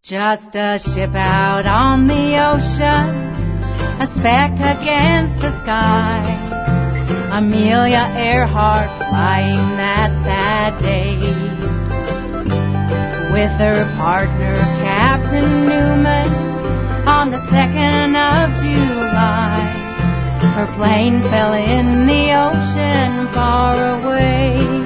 Just a ship out on the ocean, a speck against the sky. Amelia Earhart flying that sad day, with her partner Captain Newman on the 2nd of July. Her plane fell in the ocean far away.